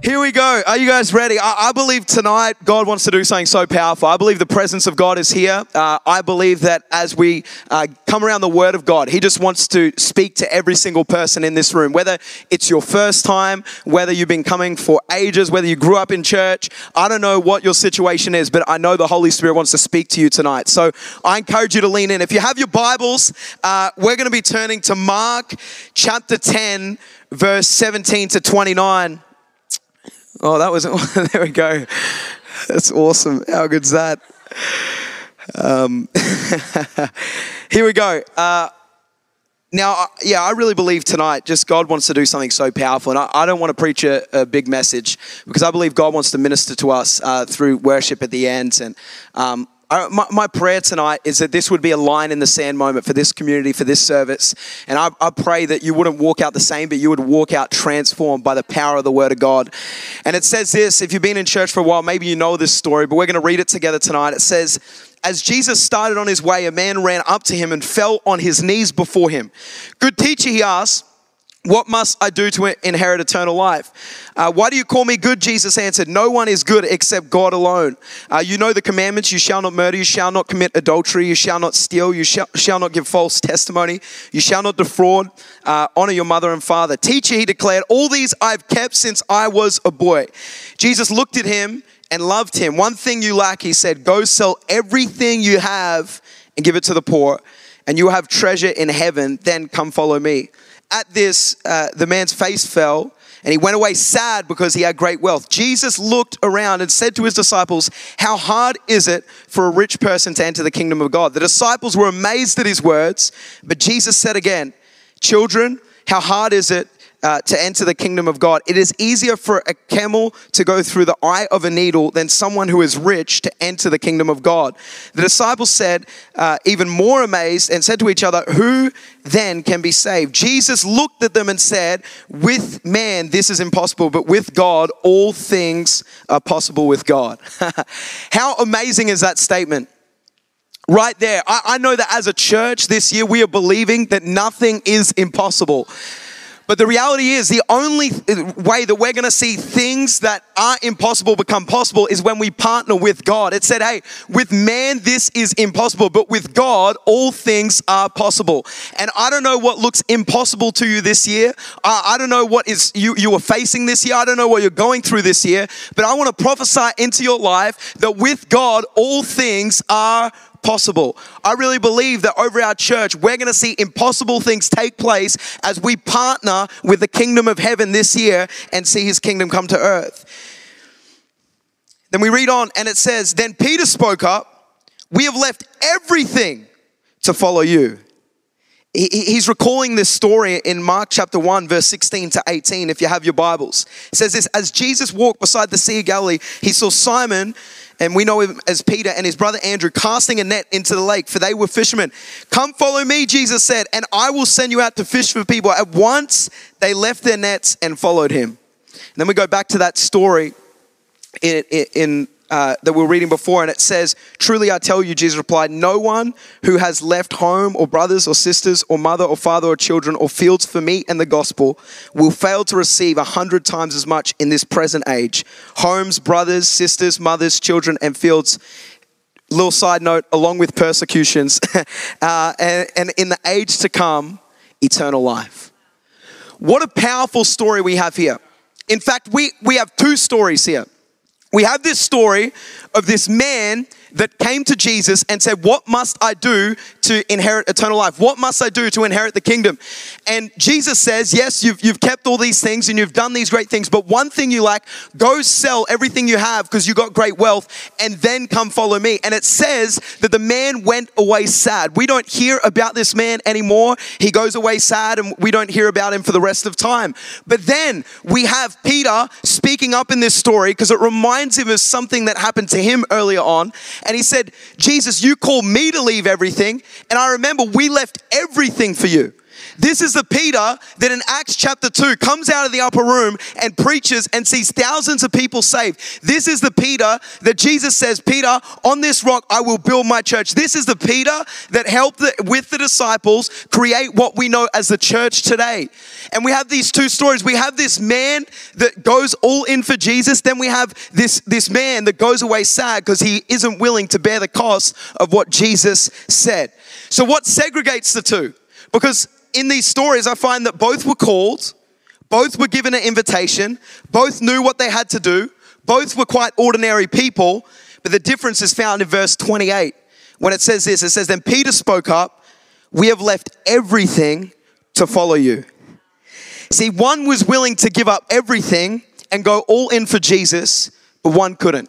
Here we go. Are you guys ready? I believe tonight God wants to do something so powerful. I believe the presence of God is here. I believe that as we come around the Word of God, He just wants to speak to every single person in this room. Whether it's your first time, whether you've been coming for ages, whether you grew up in church, I don't know what your situation is, but I know the Holy Spirit wants to speak to you tonight. So I encourage you to lean in. If you have your Bibles, we're going to be turning to Mark chapter 10, verse 17 to 29. Oh, that was, there we go. That's awesome. How good's that? Here we go. Now, I really believe tonight just God wants to do something so powerful. And I don't want to preach a big message because I believe God wants to minister to us through worship at the end. And my prayer tonight is that this would be a line in the sand moment for this community, for this service. And I pray that you wouldn't walk out the same, but you would walk out transformed by the power of the Word of God. And it says this, if you've been in church for a while, maybe you know this story, but we're going to read it together tonight. It says, as Jesus started on his way, a man ran up to him and fell on his knees before him. Good teacher, he asked, what must I do to inherit eternal life? Why do you call me good? Jesus answered, no one is good except God alone. You know the commandments, you shall not murder, you shall not commit adultery, you shall not steal, you shall not give false testimony, you shall not defraud, honor your mother and father. Teacher, he declared, all these I've kept since I was a boy. Jesus looked at him and loved him. One thing you lack, he said, go sell everything you have and give it to the poor, and you will have treasure in heaven, then come follow me. At this, the man's face fell, and he went away sad because he had great wealth. Jesus looked around and said to his disciples, how hard is it for a rich person to enter the kingdom of God? The disciples were amazed at his words, but Jesus said again, children, how hard is it to enter the kingdom of God? It is easier for a camel to go through the eye of a needle than someone who is rich to enter the kingdom of God. The disciples said, even more amazed, and said to each other, who then can be saved? Jesus looked at them and said, with man this is impossible, but with God all things are possible with God. How amazing is that statement? Right there. I know that as a church this year we are believing that nothing is impossible. But the reality is the only way that we're going to see things that are impossible become possible is when we partner with God. It said, hey, with man, this is impossible, but with God, all things are possible. And I don't know what looks impossible to you this year. I don't know what is you are facing this year. I don't know what you're going through this year, but I want to prophesy into your life that with God, all things are possible. I really believe that over our church, we're going to see impossible things take place as we partner with the kingdom of heaven this year and see his kingdom come to earth. Then we read on and it says, then Peter spoke up, we have left everything to follow you. He's recalling this story in Mark chapter 1, verse 16 to 18, if you have your Bibles. It says this, as Jesus walked beside the Sea of Galilee, he saw Simon, and we know him as Peter, and his brother Andrew casting a net into the lake, for they were fishermen. Come follow me, Jesus said, and I will send you out to fish for people. At once they left their nets and followed him. And then we go back to that story that we were reading before, and it says, truly I tell you, Jesus replied, no one who has left home or brothers or sisters or mother or father or children or fields for me and the gospel will fail to receive 100 times as much in this present age. Homes, brothers, sisters, mothers, children, and fields. Little side note, along with persecutions, and in the age to come, eternal life. What a powerful story we have here. In fact, we have two stories here. We have this story of this man that came to Jesus and said, what must I do to inherit eternal life? What must I do to inherit the kingdom? And Jesus says, yes, you've kept all these things and you've done these great things, but one thing you lack, go sell everything you have because you got great wealth and then come follow me. And it says that the man went away sad. We don't hear about this man anymore. He goes away sad and we don't hear about him for the rest of time. But then we have Peter speaking up in this story because it reminds him of something that happened to him earlier on. And he said, Jesus, you called me to leave everything. And I remember we left everything for you. This is the Peter that in Acts chapter 2 comes out of the upper room and preaches and sees thousands of people saved. This is the Peter that Jesus says, Peter, on this rock I will build my church. This is the Peter that helped with the disciples create what we know as the church today. And we have these two stories. We have this man that goes all in for Jesus. Then we have this man that goes away sad because he isn't willing to bear the cost of what Jesus said. So what segregates the two? Because in these stories, I find that both were called, both were given an invitation, both knew what they had to do, both were quite ordinary people, but the difference is found in verse 28. When it says this, it says, then Peter spoke up, we have left everything to follow you. See, one was willing to give up everything and go all in for Jesus, but one couldn't.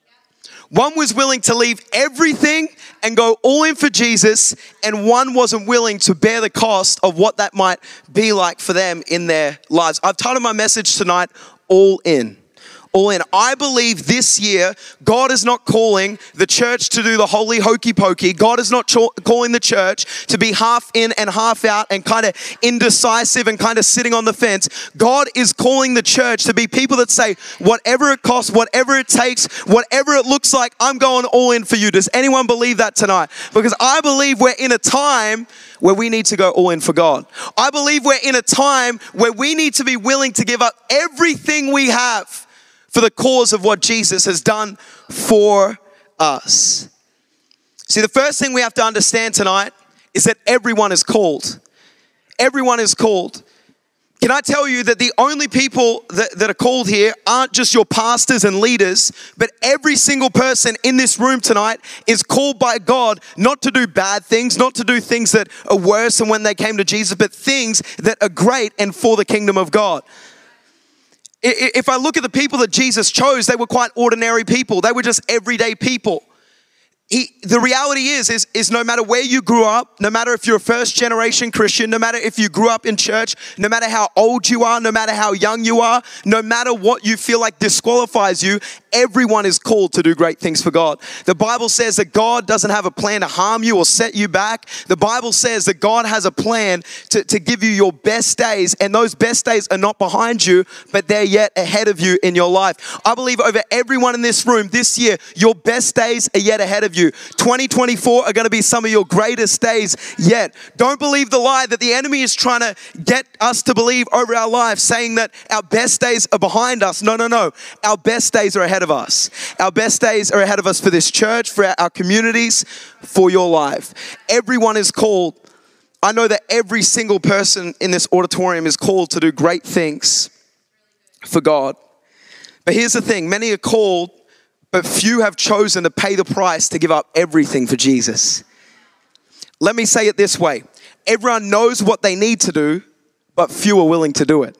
One was willing to leave everything and go all in for Jesus, and one wasn't willing to bear the cost of what that might be like for them in their lives. I've titled my message tonight, All In. All in. I believe this year, God is not calling the church to do the holy hokey pokey. God is not calling the church to be half in and half out and kind of indecisive and kind of sitting on the fence. God is calling the church to be people that say, whatever it costs, whatever it takes, whatever it looks like, I'm going all in for you. Does anyone believe that tonight? Because I believe we're in a time where we need to go all in for God. I believe we're in a time where we need to be willing to give up everything we have for the cause of what Jesus has done for us. See, the first thing we have to understand tonight is that everyone is called. Everyone is called. Can I tell you that the only people that are called here aren't just your pastors and leaders, but every single person in this room tonight is called by God not to do bad things, not to do things that are worse than when they came to Jesus, but things that are great and for the kingdom of God. If I look at the people that Jesus chose, they were quite ordinary people. They were just everyday people. The reality is no matter where you grew up, no matter if you're a first generation Christian, no matter if you grew up in church, no matter how old you are, no matter how young you are, no matter what you feel like disqualifies you, everyone is called to do great things for God. The Bible says that God doesn't have a plan to harm you or set you back. The Bible says that God has a plan to give you your best days, and those best days are not behind you, but they're yet ahead of you in your life. I believe over everyone in this room this year, your best days are yet ahead of you. 2024 are going to be some of your greatest days yet. Don't believe the lie that the enemy is trying to get us to believe over our lives, saying that our best days are behind us. No. Our best days are ahead of us. Our best days are ahead of us for this church, for our communities, for your life. Everyone is called. I know that every single person in this auditorium is called to do great things for God. But here's the thing, many are called, but few have chosen to pay the price to give up everything for Jesus. Let me say it this way. Everyone knows what they need to do, but few are willing to do it.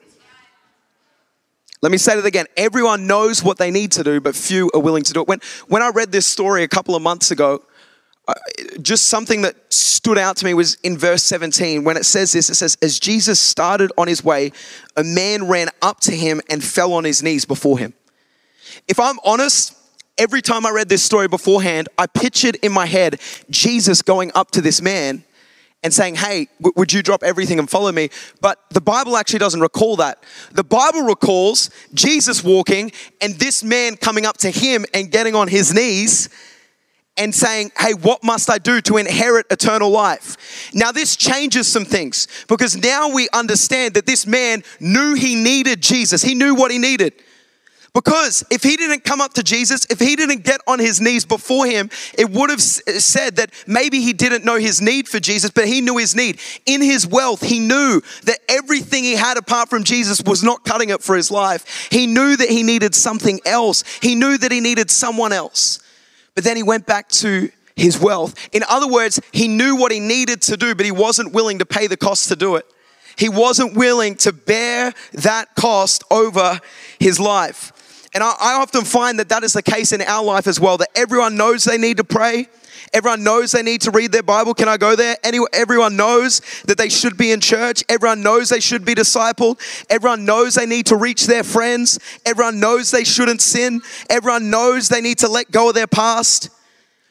Let me say it again. Everyone knows what they need to do, but few are willing to do it. When I read this story a couple of months ago, just something that stood out to me was in verse 17. When it says this, it says, as Jesus started on his way, a man ran up to him and fell on his knees before him. If I'm honest, every time I read this story beforehand, I pictured in my head Jesus going up to this man and saying, hey, would you drop everything and follow me? But the Bible actually doesn't recall that. The Bible recalls Jesus walking and this man coming up to him and getting on his knees and saying, hey, what must I do to inherit eternal life? Now this changes some things because now we understand that this man knew he needed Jesus. He knew what he needed. Because if he didn't come up to Jesus, if he didn't get on his knees before him, it would have said that maybe he didn't know his need for Jesus, but he knew his need. In his wealth, he knew that everything he had apart from Jesus was not cutting it for his life. He knew that he needed something else. He knew that he needed someone else. But then he went back to his wealth. In other words, he knew what he needed to do, but he wasn't willing to pay the cost to do it. He wasn't willing to bear that cost over his life. And I often find that is the case in our life as well, that everyone knows they need to pray. Everyone knows they need to read their Bible. Can I go there? Everyone knows that they should be in church. Everyone knows they should be discipled. Everyone knows they need to reach their friends. Everyone knows they shouldn't sin. Everyone knows they need to let go of their past.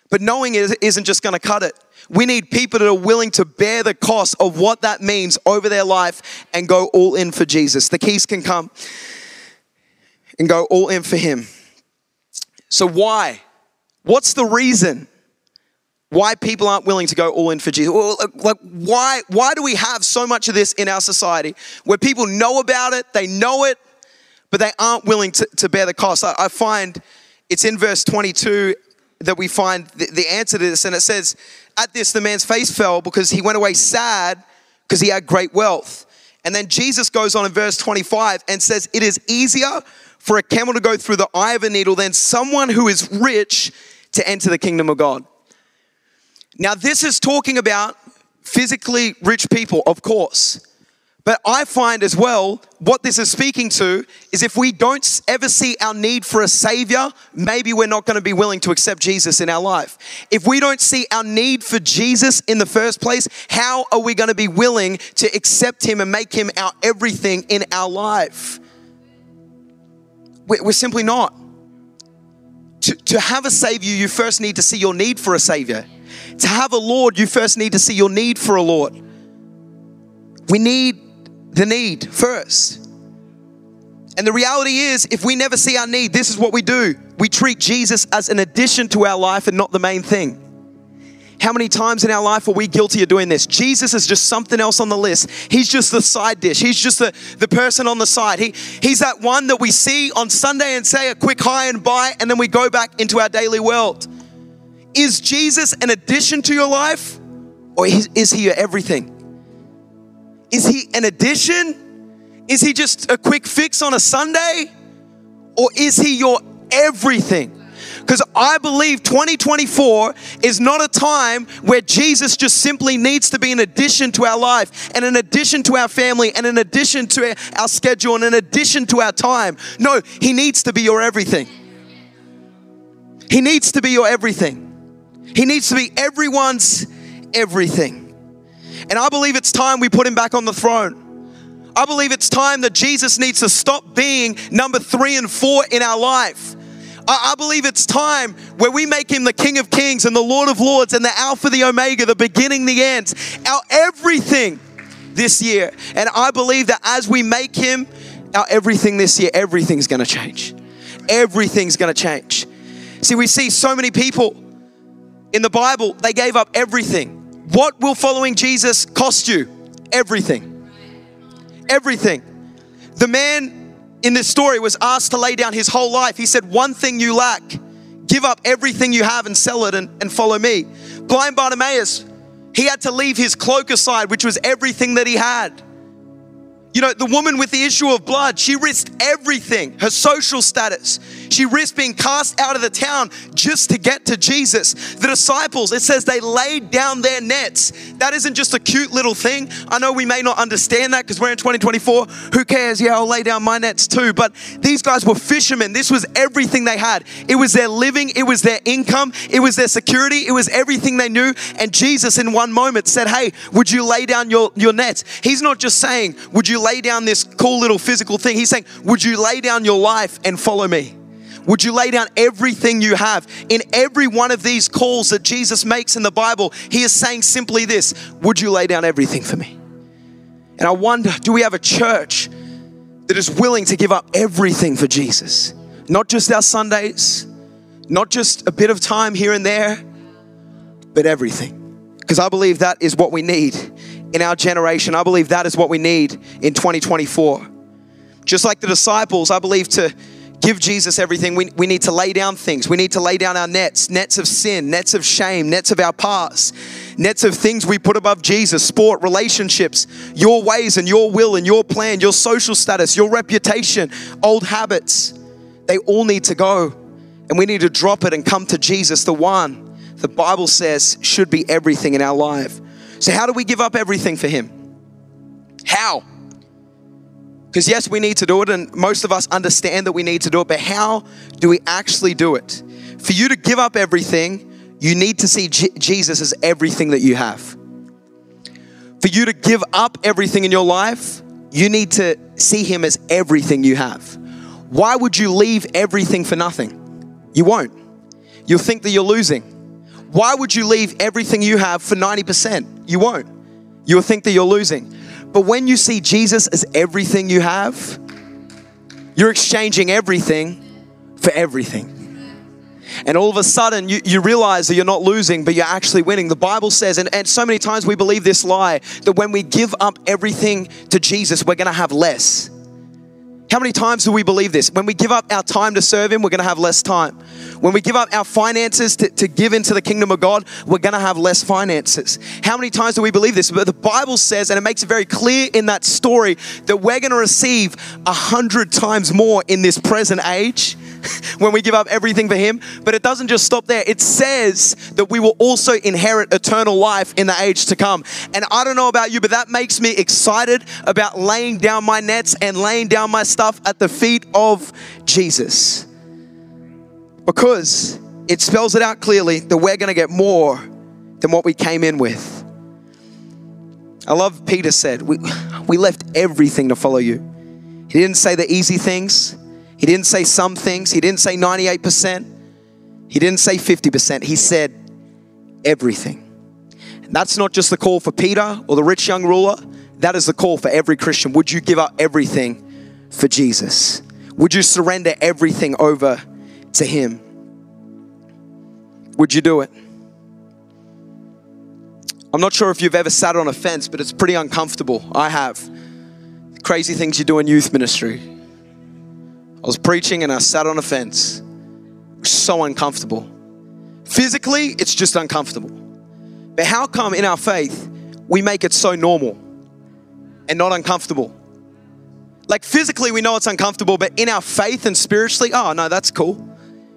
But knowing it isn't just going to cut it. We need people that are willing to bear the cost of what that means over their life and go all in for Jesus. The keys can come and go all in for him. So why? What's the reason why people aren't willing to go all in for Jesus? Well, like why do we have so much of this in our society where people know about it, they know it, but they aren't willing to bear the cost? I find it's in verse 22 that we find the answer to this. And it says, at this, the man's face fell because he went away sad because he had great wealth. And then Jesus goes on in verse 25 and says, it is easier for a camel to go through the eye of a needle than someone who is rich to enter the kingdom of God. Now, this is talking about physically rich people, of course. But I find as well, what this is speaking to is if we don't ever see our need for a savior, maybe we're not going to be willing to accept Jesus in our life. If we don't see our need for Jesus in the first place, how are we going to be willing to accept him and make him our everything in our life? We're simply not. To have a savior, you first need to see your need for a savior. To have a Lord, you first need to see your need for a Lord. We need the need first. And the reality is, if we never see our need, this is what we do. We treat Jesus as an addition to our life and not the main thing. How many times in our life are we guilty of doing this? Jesus is just something else on the list. He's just the side dish. He's just the person on the side. He's that one that we see on Sunday and say a quick hi and bye, and then we go back into our daily world. Is Jesus an addition to your life, or is he your everything? Is he an addition? Is he just a quick fix on a Sunday? Or is he your everything? Because I believe 2024 is not a time where Jesus just simply needs to be an addition to our life and an addition to our family and an addition to our schedule and an addition to our time. No, he needs to be your everything. He needs to be your everything. He needs to be everyone's everything. And I believe it's time we put him back on the throne. I believe it's time that Jesus needs to stop being number 3 and 4 in our life. I believe it's time where we make him the King of Kings and the Lord of Lords and the Alpha, the Omega, the beginning, the end, our everything this year. And I believe that as we make him our everything this year, everything's going to change. Everything's going to change. See, we see so many people in the Bible, they gave up everything. What will following Jesus cost you? Everything. Everything. The man in this story was asked to lay down his whole life. He said, one thing you lack, give up everything you have and sell it and follow me. Blind Bartimaeus, he had to leave his cloak aside, which was everything that he had. You know, the woman with the issue of blood, she risked everything, her social status. She risked being cast out of the town just to get to Jesus. The disciples, it says they laid down their nets. That isn't just a cute little thing. I know we may not understand that because we're in 2024. Who cares? Yeah, I'll lay down my nets too. But these guys were fishermen. This was everything they had. It was their living. It was their income. It was their security. It was everything they knew. And Jesus in one moment said, hey, would you lay down your nets? He's not just saying, would you lay down this cool little physical thing? He's saying, would you lay down your life and follow me? Would you lay down everything you have? In every one of these calls that Jesus makes in the Bible, he is saying simply this, would you lay down everything for me? And I wonder, do we have a church that is willing to give up everything for Jesus? Not just our Sundays, not just a bit of time here and there, but everything. Because I believe that is what we need in our generation. I believe that is what we need in 2024. Just like the disciples, I believe to give Jesus everything, we need to lay down things. We need to lay down our nets of sin, nets of shame, nets of our past, nets of things we put above Jesus, sport, relationships, your ways and your will and your plan, your social status, your reputation, old habits. They all need to go. And we need to drop it and come to Jesus, the one the Bible says should be everything in our life. So how do we give up everything for him? How? Because yes, we need to do it, and most of us understand that we need to do it, but how do we actually do it? For you to give up everything, you need to see Jesus as everything that you have. For you to give up everything in your life, you need to see him as everything you have. Why would you leave everything for nothing? You won't. You'll think that you're losing. Why would you leave everything you have for 90%? You won't. You'll think that you're losing. But when you see Jesus as everything you have, you're exchanging everything for everything. And all of a sudden, you realize that you're not losing, but you're actually winning. The Bible says, and so many times we believe this lie, that when we give up everything to Jesus, we're going to have less. How many times do we believe this? When we give up our time to serve Him, we're going to have less time. When we give up our finances to give into the kingdom of God, we're going to have less finances. How many times do we believe this? But the Bible says, and it makes it very clear in that story, that we're going to receive 100 times more in this present age when we give up everything for Him. But it doesn't just stop there. It says that we will also inherit eternal life in the age to come. And I don't know about you, but that makes me excited about laying down my nets and laying down my stuff at the feet of Jesus. Because it spells it out clearly that we're going to get more than what we came in with. I love Peter said, we left everything to follow you. He didn't say the easy things. He didn't say some things. He didn't say 98%. He didn't say 50%. He said everything. And that's not just the call for Peter or the rich young ruler. That is the call for every Christian. Would you give up everything for Jesus? Would you surrender everything over to Him? Would you do it? I'm not sure if you've ever sat on a fence, but it's pretty uncomfortable. I have. Crazy things you do in youth ministry. I was preaching and I sat on a fence. It was so uncomfortable. Physically, it's just uncomfortable. But how come in our faith, we make it so normal and not uncomfortable? Like physically, we know it's uncomfortable, but in our faith and spiritually, oh no, that's cool.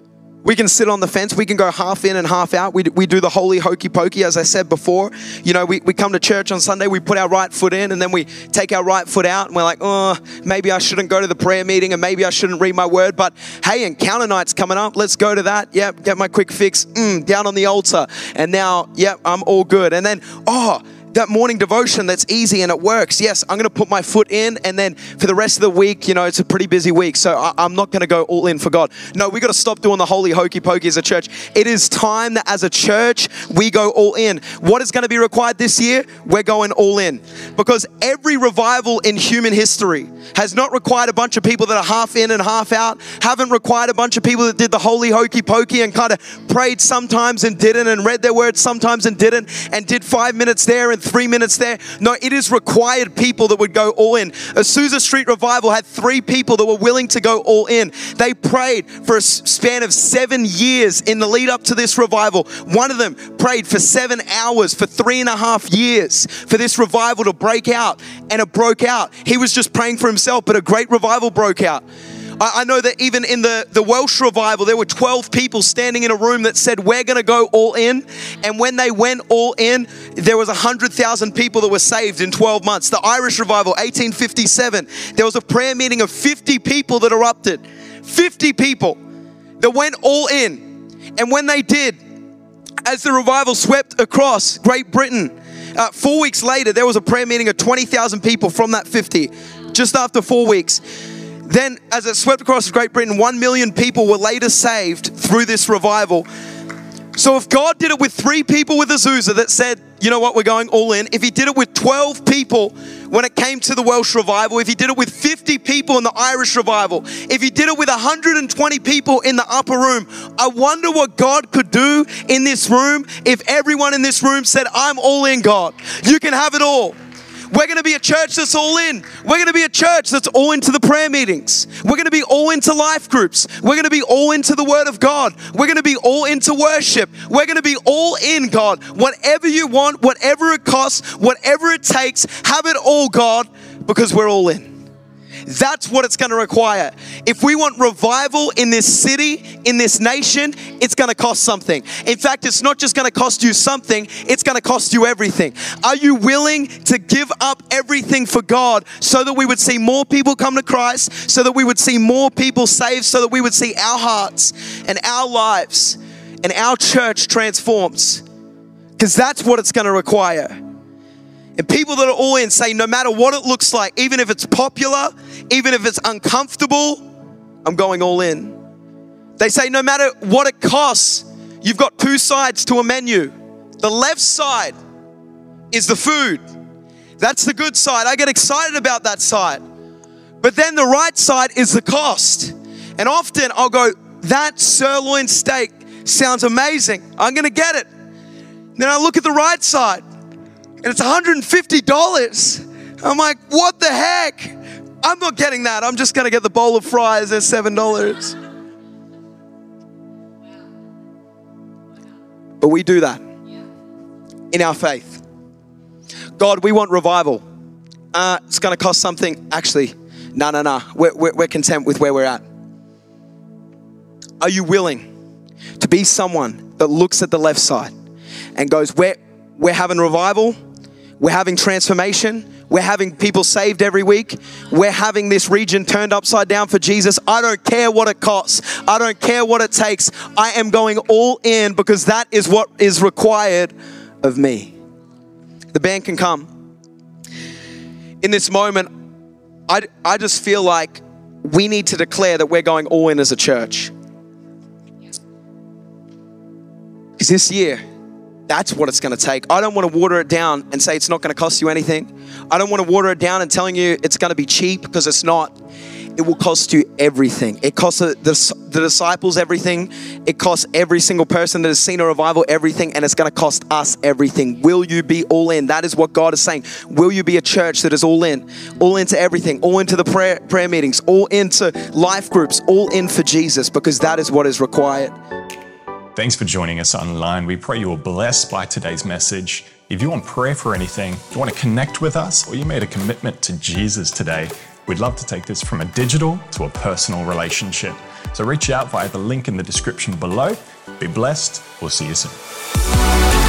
We can sit on the fence. We can go half in and half out. We do the holy hokey pokey, as I said before. You know, we come to church on Sunday, we put our right foot in, and then we take our right foot out, and we're like, oh, maybe I shouldn't go to the prayer meeting, and maybe I shouldn't read my word. But hey, encounter night's coming up. Let's go to that. Yep, get my quick fix. Down on the altar. And now, yep, I'm all good. And then, that morning devotion that's easy and it works. Yes, I'm going to put my foot in, and then for the rest of the week, you know, it's a pretty busy week, so I'm not going to go all in for God. No, we got to stop doing the holy hokey pokey as a church. It is time that as a church, we go all in. What is going to be required this year? We're going all in. Because every revival in human history has not required a bunch of people that are half in and half out, haven't required a bunch of people that did the holy hokey pokey and kind of prayed sometimes and didn't, and read their words sometimes and didn't, and did 5 minutes there and 3 minutes there. No, it is required people that would go all in. Azusa Street Revival had 3 people that were willing to go all in. They prayed for a span of 7 years in the lead up to this revival. One of them prayed for 7 hours for 3.5 years for this revival to break out, and it broke out. He was just praying for himself, but a great revival broke out. I know that even in the Welsh revival, there were 12 people standing in a room that said, we're going to go all in. And when they went all in, there was 100,000 people that were saved in 12 months. The Irish revival, 1857, there was a prayer meeting of 50 people that erupted. 50 people that went all in. And when they did, as the revival swept across Great Britain, 4 weeks later, there was a prayer meeting of 20,000 people from that 50, just after 4 weeks. Then, as it swept across Great Britain, 1 million people were later saved through this revival. So if God did it with 3 people with Azusa that said, you know what, we're going all in. If He did it with 12 people when it came to the Welsh revival, if He did it with 50 people in the Irish revival, if He did it with 120 people in the upper room, I wonder what God could do in this room if everyone in this room said, I'm all in, God. You can have it all. We're going to be a church that's all in. We're going to be a church that's all into the prayer meetings. We're going to be all into life groups. We're going to be all into the Word of God. We're going to be all into worship. We're going to be all in, God. Whatever you want, whatever it costs, whatever it takes, have it all, God, because we're all in. That's what it's going to require. If we want revival in this city, in this nation, it's going to cost something. In fact, it's not just going to cost you something, it's going to cost you everything. Are you willing to give up everything for God so that we would see more people come to Christ, so that we would see more people saved, so that we would see our hearts and our lives and our church transformed? Because that's what it's going to require. And people that are all in say, no matter what it looks like, even if it's popular, even if it's uncomfortable, I'm going all in. They say, no matter what it costs, you've got two sides to a menu. The left side is the food. That's the good side. I get excited about that side. But then the right side is the cost. And often I'll go, that sirloin steak sounds amazing. I'm going to get it. Then I look at the right side and it's $150. I'm like, what the heck? I'm not getting that. I'm just going to get the bowl of fries at $7. But we do that in our faith. God, we want revival. It's going to cost something. Actually, no. We're content with where we're at. Are you willing to be someone that looks at the left side and goes, we're having revival, we're having transformation, we're having people saved every week, we're having this region turned upside down for Jesus. I don't care what it costs. I don't care what it takes. I am going all in because that is what is required of me. The band can come. In this moment, I just feel like we need to declare that we're going all in as a church. Because this year, that's what it's going to take. I don't want to water it down and say it's not going to cost you anything. I don't want to water it down and telling you it's going to be cheap, because it's not. It will cost you everything. It costs the disciples everything. It costs every single person that has seen a revival everything, and it's going to cost us everything. Will you be all in? That is what God is saying. Will you be a church that is all into everything, all into the prayer meetings, all into life groups, all in for Jesus, because that is what is required. Thanks for joining us online. We pray you were blessed by today's message. If you want prayer for anything, if you want to connect with us, or you made a commitment to Jesus today, we'd love to take this from a digital to a personal relationship. So reach out via the link in the description below. Be blessed. We'll see you soon.